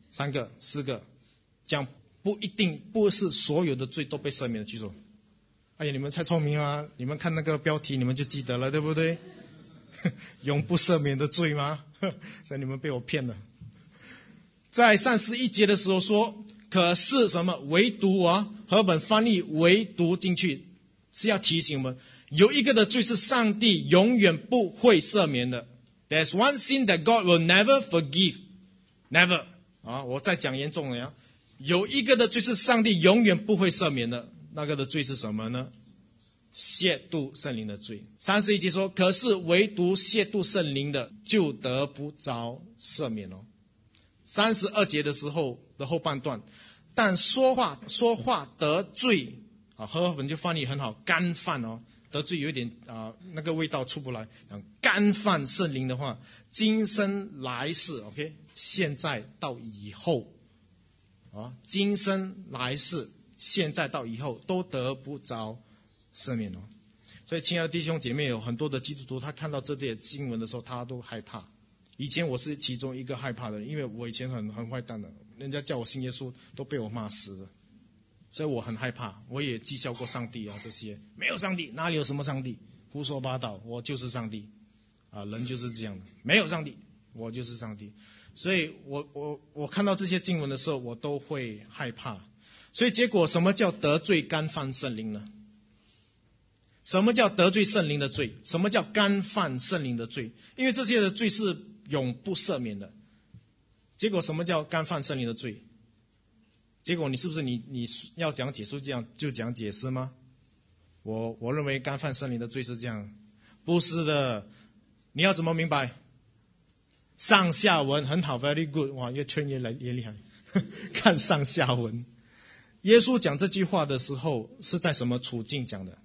三个、四个，讲不一定不是所有的罪都被赦免的，举手。哎呀，你们太聪明了，你们看那个标题你们就记得了，对不对？永不赦免的罪吗？所以你们被我骗了。在三十一节的时候说，可是什么？唯独啊，和本翻译唯独进去是要提醒我们，有一个的罪是上帝永远不会赦免的。There's one sin that God will never forgive. Never. 啊，我再讲严重了呀。有一个的罪是上帝永远不会赦免的，那个的罪是什么呢？亵渎圣灵的罪。三十一节说，可是唯独亵渎圣灵的就得不着赦免哦。三十二节的时候的后半段，但说话说话得罪啊，和合本就翻译很好，干犯哦，得罪有一点啊、呃、那个味道出不来，干犯圣灵的话，今生来世 OK， 现在到以后啊，今生来世现在到以后都得不着赦免哦。所以亲爱的弟兄姐妹，有很多的基督徒他看到这些经文的时候他都害怕。以前我是其中一个害怕的人，因为我以前很很坏蛋的，人家叫我信耶稣都被我骂死了，所以我很害怕。我也讥笑过上帝啊，这些没有上帝，哪里有什么上帝，胡说八道，我就是上帝啊，人就是这样的，没有上帝，我就是上帝。所以我我我看到这些经文的时候我都会害怕。所以结果什么叫得罪干犯圣灵呢？什么叫得罪圣灵的罪？什么叫干犯圣灵的罪？因为这些的罪是永不赦免的。结果什么叫干犯圣灵的罪？结果你是不是你你要讲解释这样就讲解释吗？我我认为干犯圣灵的罪是这样，不是的。你要怎么明白？上下文很好 ，very good， 哇，越圈越来越厉害。看上下文，耶稣讲这句话的时候是在什么处境讲的？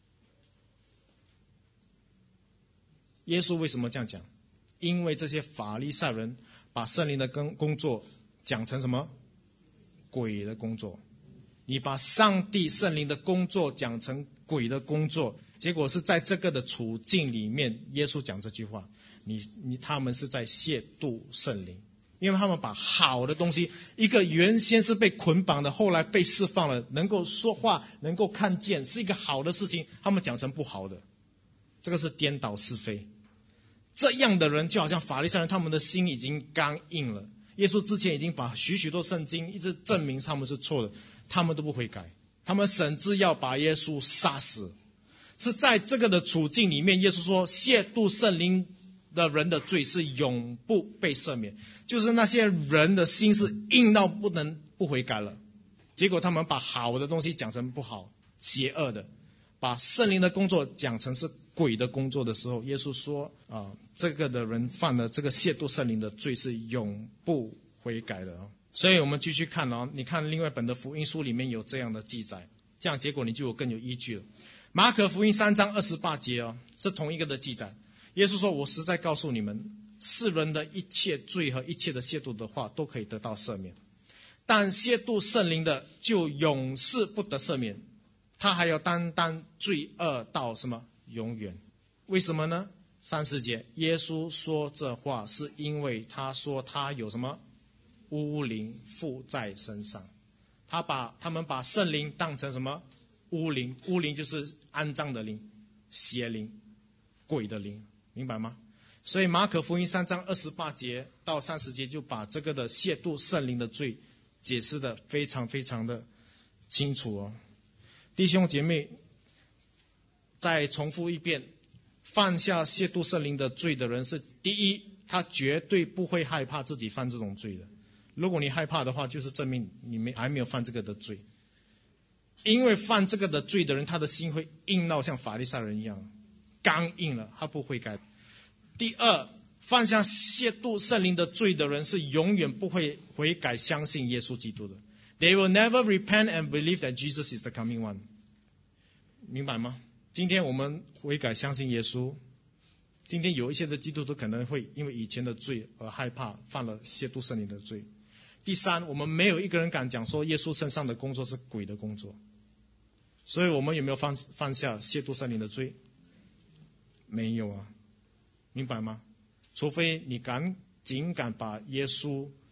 耶稣为什么这样讲？因为这些法利赛人把圣灵的工作讲成什么？鬼的工作。你把上帝圣灵的工作讲成鬼的工作，结果是在这个的处境里面，耶稣讲这句话，你你他们是在亵渎圣灵，因为他们把好的东西，一个原先是被捆绑的，后来被释放了，能够说话，能够看见，是一个好的事情，他们讲成不好的，这个是颠倒是非。这样的人就好像法利赛人，他们的心已经刚硬了。耶稣之前已经把许许多圣经一直证明他们是错的，他们都不悔改，他们甚至要把耶稣杀死。是在这个的处境里面，耶稣说亵渎圣灵的人的罪是永不被赦免，就是那些人的心是硬到不能不悔改了，结果他们把好的东西讲成不好，邪恶的，把圣灵的工作讲成是鬼的工作的时候，耶稣说啊，这个的人犯了这个亵渎圣灵的罪是永不悔改的。所以我们继续看哦，你看另外一本的福音书里面有这样的记载，这样结果你就有更有依据了。马可福音三章二十八节哦，是同一个的记载。耶稣说，我实在告诉你们，世人的一切罪和一切的亵渎的话都可以得到赦免，但亵渎圣灵的就永世不得赦免，他还要担当罪恶到什么永远。为什么呢？三十节，耶稣说这话是因为他说他有什么污灵附在身上，他把他们把圣灵当成什么污灵，污灵就是肮脏的灵，邪灵，鬼的灵，明白吗？所以马可福音三章二十八节到三十节就把这个的亵渎圣灵的罪解释的非常非常的清楚哦。弟兄姐妹，再重复一遍，犯下亵渎圣灵的罪的人是，第一，他绝对不会害怕自己犯这种罪的。如果你害怕的话，就是证明你没还没有犯这个的罪。因为犯这个的罪的人，他的心会硬到像法利赛人一样刚硬了，他不会改。第二，犯下亵渎圣灵的罪的人是永远不会悔改相信耶稣基督的。They will never repent and believe that Jesus is the coming one。 明白吗？今天我们悔改相信耶稣，今天有一些的基督徒可能会因为以前的罪而害怕犯了亵渎圣灵的罪。第三，我们没有一个人敢讲说耶稣身上的工作是鬼的工作。所以我们有没有犯犯下亵渎圣灵的罪？没有啊，明白吗？除非你敢紧敢把耶稣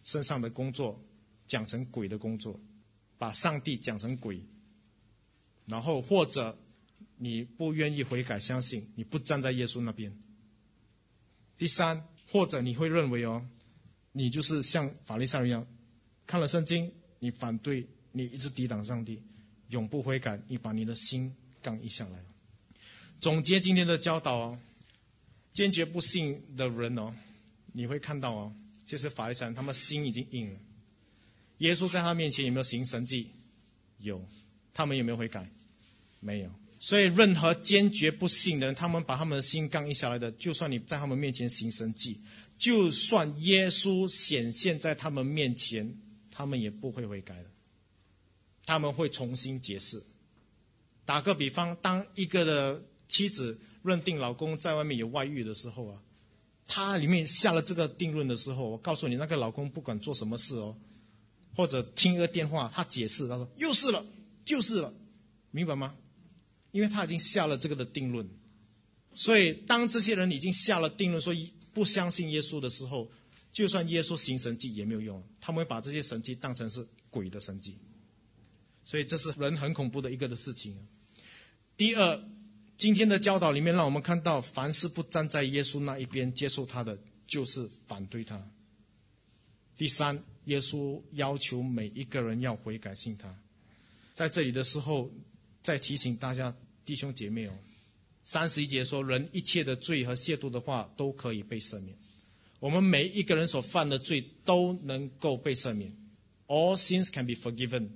身上的工作讲成鬼的工作，把上帝讲成鬼，然后或者你不愿意悔改相信，你不站在耶稣那边。第三，或者你会认为哦，你就是像法利赛人一样，看了圣经，你反对，你一直抵挡上帝，永不悔改，你把你的心刚硬下来。总结今天的教导哦，坚决不信的人哦，你会看到哦，就是法利赛人，他们心已经硬了。耶稣在他面前有没有行神迹？有。他们有没有悔改？没有。所以任何坚决不信的人，他们把他们的心刚硬下来的，就算你在他们面前行神迹，就算耶稣显现在他们面前，他们也不会悔改的，他们会重新解释。打个比方，当一个的妻子认定老公在外面有外遇的时候啊，他里面下了这个定论的时候，我告诉你，那个老公不管做什么事哦，或者听一个电话，他解释，他说又是了，就是了，明白吗？因为他已经下了这个的定论。所以当这些人已经下了定论说不相信耶稣的时候，就算耶稣行神迹也没有用，他们会把这些神迹当成是鬼的神迹。所以这是人很恐怖的一个的事情。第二，今天的教导里面让我们看到，凡是不站在耶稣那一边接受他的，就是反对他。第三，耶稣要求每一个人要悔改信他。在这里的时候再提醒大家弟兄姐妹哦，三十一节说，人一切的罪和亵渎的话都可以被赦免。我们每一个人所犯的罪都能够被赦免。 All sins can be forgiven.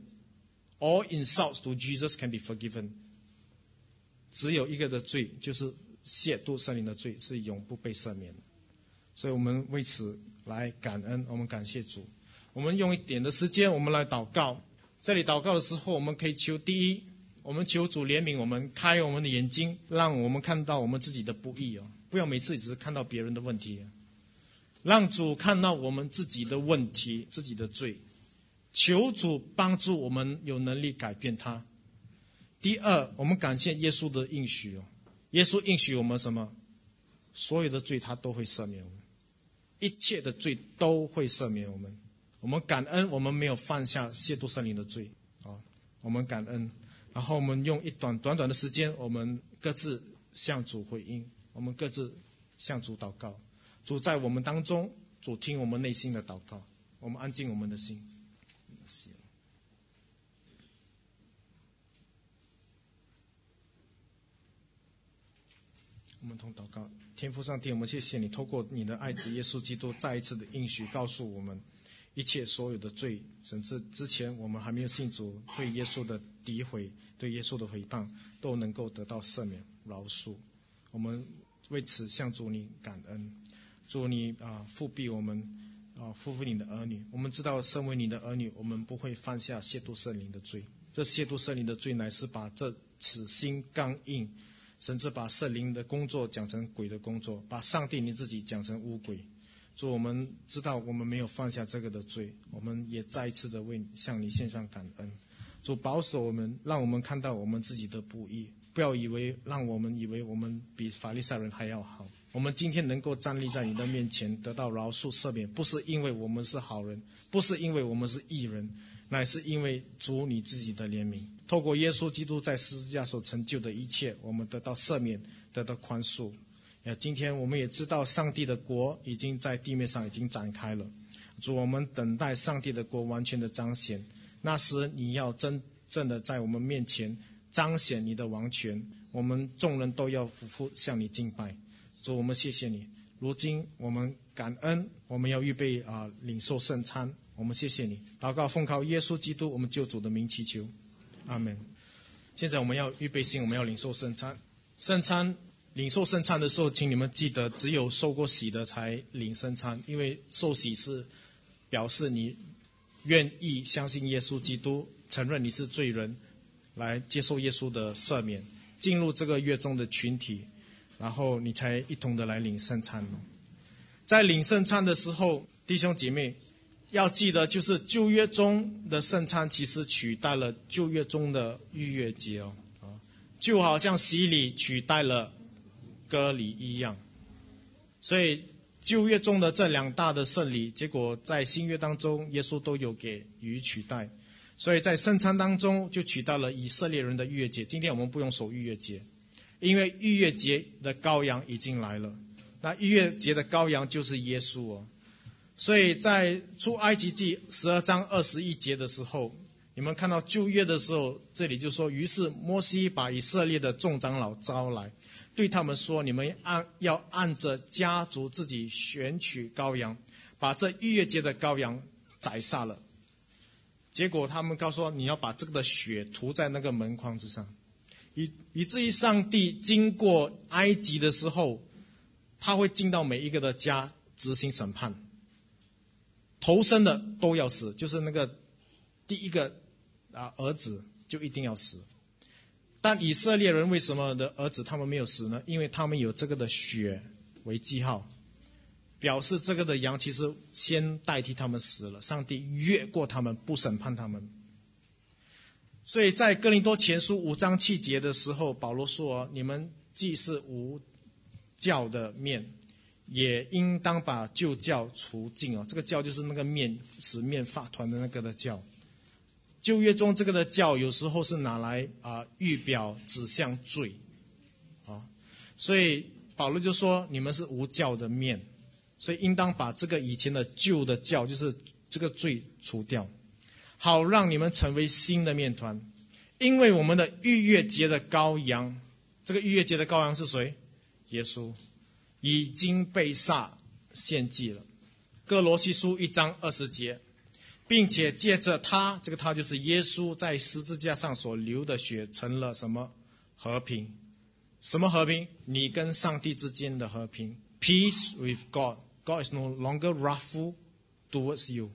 All insults to Jesus can be forgiven. 只有一个的罪，就是亵渎圣灵的罪，是永不被赦免的。所以我们为此来感恩，我们感谢主。我们用一点的时间，我们来祷告。这里祷告的时候，我们可以求，第一，我们求主怜悯我们，开我们的眼睛，让我们看到我们自己的不义哦，不要每次只是看到别人的问题，让主看到我们自己的问题，自己的罪，求主帮助我们有能力改变它。第二，我们感谢耶稣的应许哦，耶稣应许我们什么？所有的罪他都会赦免我们，一切的罪都会赦免我们。我们感恩，我们没有犯下亵渎圣灵的罪啊，我们感恩。然后我们用一短短短的时间，我们各自向主回应，我们各自向主祷告。主在我们当中，主听我们内心的祷告，我们安静我们的心。我们同祷告。天父上帝，我们谢谢你透过你的爱子耶稣基督再一次的应许告诉我们，一切所有的罪，甚至之前我们还没有信主，对耶稣的诋毁，对耶稣的诽谤，都能够得到赦免饶恕。我们为此向主你感恩。主你啊复庇我们啊复庇你的儿女。我们知道身为你的儿女，我们不会犯下亵渎圣灵的罪。这亵渎圣灵的罪乃是把这此心刚硬，甚至把圣灵的工作讲成鬼的工作，把上帝你自己讲成污鬼。主，我们知道我们没有犯下这个的罪，我们也再一次的为向你献上感恩。主保守我们，让我们看到我们自己的不义，不要以为让我们以为我们比法利赛人还要好。我们今天能够站立在你的面前得到饶恕赦免，不是因为我们是好人，不是因为我们是义人，乃是因为主你自己的怜悯。透过耶稣基督在十字架所成就的一切，我们得到赦免，得到宽恕。今天我们也知道上帝的国已经在地面上已经展开了。主，我们等待上帝的国完全的彰显，那时你要真正的在我们面前彰显你的王权，我们众人都要俯伏向你敬拜。主，我们谢谢你。如今我们感恩，我们要预备啊领受圣餐，我们谢谢你。祷告奉靠耶稣基督我们救主的名祈求，阿们。现在我们要预备心，我们要领受圣餐。圣餐领受圣餐的时候，请你们记得，只有受过洗的才领圣餐，因为受洗是表示你愿意相信耶稣基督，承认你是罪人，来接受耶稣的赦免，进入这个约中的群体，然后你才一同的来领圣餐。在领圣餐的时候，弟兄姐妹要记得，就是旧约中的圣餐其实取代了旧约中的逾越节哦，就好像洗礼取代了割礼一样。所以旧约中的这两大的圣礼，结果在新约当中，耶稣都有给予取代。所以在圣餐当中就取代了以色列人的逾越节。今天我们不用守逾越节，因为逾越节的羔羊已经来了。那逾越节的羔羊就是耶稣哦。所以在出埃及记十二章二十一节的时候，你们看到旧约的时候，这里就说，于是摩西把以色列的众长老招来，对他们说，你们按要按着家族自己选取羔羊，把这逾越节的羔羊宰杀了。结果他们告诉说，你要把这个的血涂在那个门框之上，以以至于上帝经过埃及的时候，他会进到每一个的家执行审判，头生的都要死，就是那个第一个啊儿子就一定要死。但以色列人为什么的儿子他们没有死呢？因为他们有这个的血为记号，表示这个的羊其实先代替他们死了，上帝越过他们，不审判他们。所以在哥林多前书五章七节的时候，保罗说，你们既是无酵的面，也应当把旧酵除尽哦。这个酵就是那个面，使面发团的那个的酵。旧约中这个的酵有时候是拿来啊、呃、预表指向罪啊，所以保罗就说你们是无酵的面，所以应当把这个以前的旧的酵，就是这个罪除掉，好让你们成为新的面团。因为我们的逾越节的羔羊，这个逾越节的羔羊是谁？耶稣已经被杀献祭了。哥罗西书一章二十节，并且借着他，这个他就是耶稣在十字架上所流的血，成了什么？和平。什么和平？你跟上帝之间的和平。 Peace with God. God is no longer wrathful towards you.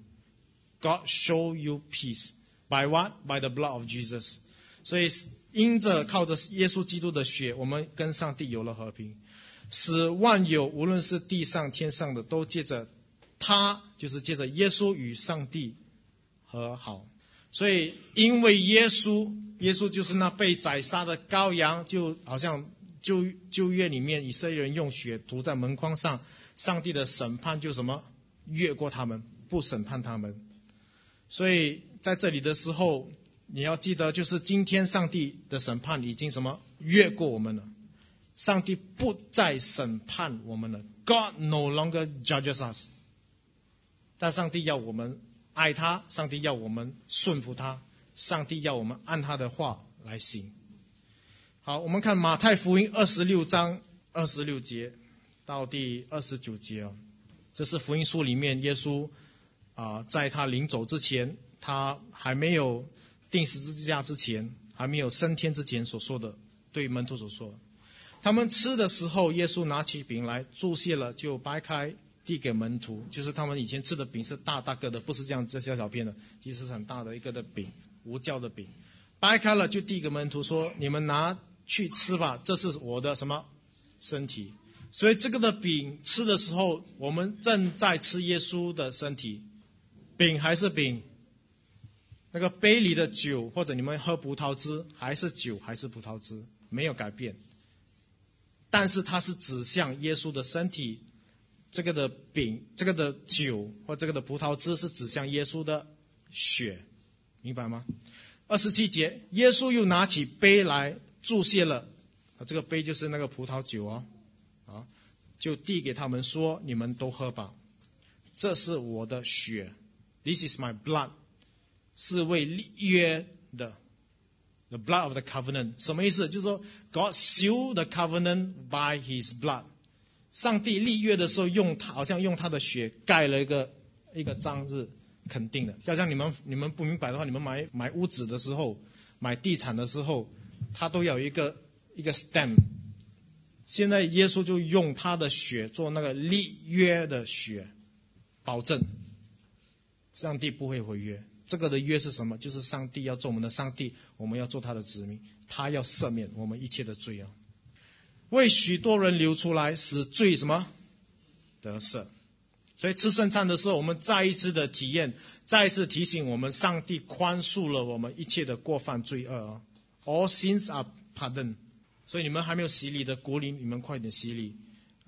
God show you peace. By what? By the blood of Jesus. 所以因着靠着耶稣基督的血，我们跟上帝有了和平，使万有无论是地上天上的，都借着他，就是借着耶稣与上帝和好。所以因为耶稣，耶稣就是那被宰杀的羔羊，就好像旧旧约里面以色列人用血涂在门框上，上帝的审判就什么？越过他们，不审判他们。所以在这里的时候，你要记得，就是今天上帝的审判已经什么？越过我们了。上帝不再审判我们了。 God no longer judges us。 但上帝要我们爱他，上帝要我们顺服他，上帝要我们按他的话来行。好，我们看马太福音二十六章二十六节到第二十九节哦，这是福音书里面耶稣啊、呃，在他临走之前，他还没有钉十字架之前，还没有升天之前所说的，对门徒所说的。他们吃的时候，耶稣拿起饼来，祝谢了，就掰开递给门徒。就是他们以前吃的饼是大大个的，不是这样这小小片的，其实是很大的一个的饼，无酵的饼。掰开了就递给门徒说，你们拿去吃吧，这是我的什么身体。所以这个的饼吃的时候，我们正在吃耶稣的身体。饼还是饼，那个杯里的酒，或者你们喝葡萄汁，还是酒还是葡萄汁，没有改变。但是它是指向耶稣的身体，这个的饼，这个的酒或这个的葡萄汁是指向耶稣的血，明白吗？二十七节，耶稣又拿起杯来祝谢了，这个杯就是那个葡萄酒哦，啊，就递给他们说，你们都喝吧，这是我的血 ，This is my blood， 是为立约的。The blood of the covenant， 什么意思？就是说 God sealed the covenant by His blood。上帝立约的时候用他，好像用他的血盖了一个一个章日，肯定的。就像你们你们不明白的话，你们买买屋子的时候，买地产的时候，他都有一个一个 stamp。现在耶稣就用他的血做那个立约的血，保证上帝不会毁约。这个的约是什么？就是上帝要做我们的上帝，我们要做他的子民，他要赦免我们一切的罪啊，为许多人流出来，使罪什么得赦。所以吃圣餐的时候，我们再一次的体验，再一次提醒我们，上帝宽恕了我们一切的过犯罪恶啊。All sins are pardoned。所以你们还没有洗礼的，鼓励你们快点洗礼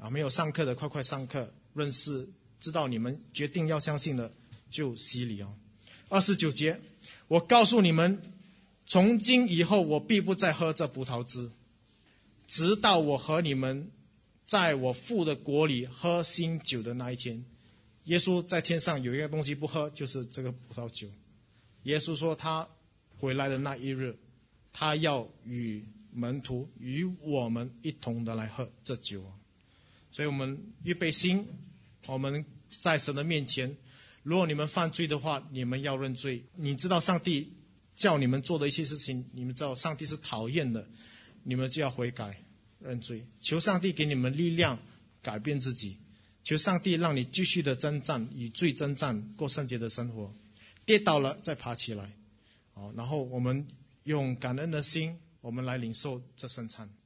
啊，没有上课的快快上课，认识知道你们决定要相信的就洗礼哦。二十九节，我告诉你们，从今以后我必不再喝这葡萄汁，直到我和你们在我父的国里喝新酒的那一天。耶稣在天上有一个东西不喝，就是这个葡萄酒。耶稣说他回来的那一日，他要与门徒与我们一同的来喝这酒。所以我们预备心，我们在神的面前，如果你们犯罪的话，你们要认罪。你知道上帝叫你们做的一些事情，你们知道上帝是讨厌的，你们就要悔改认罪。求上帝给你们力量改变自己，求上帝让你继续的征战，与罪征战，过圣洁的生活。跌倒了再爬起来，然后我们用感恩的心，我们来领受这圣餐。